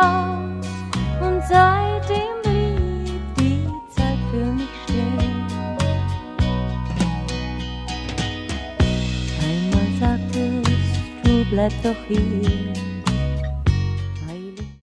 Haus und seitdem blieb die Zeit für mich stehen. Einmal sagtest du, bleib doch hier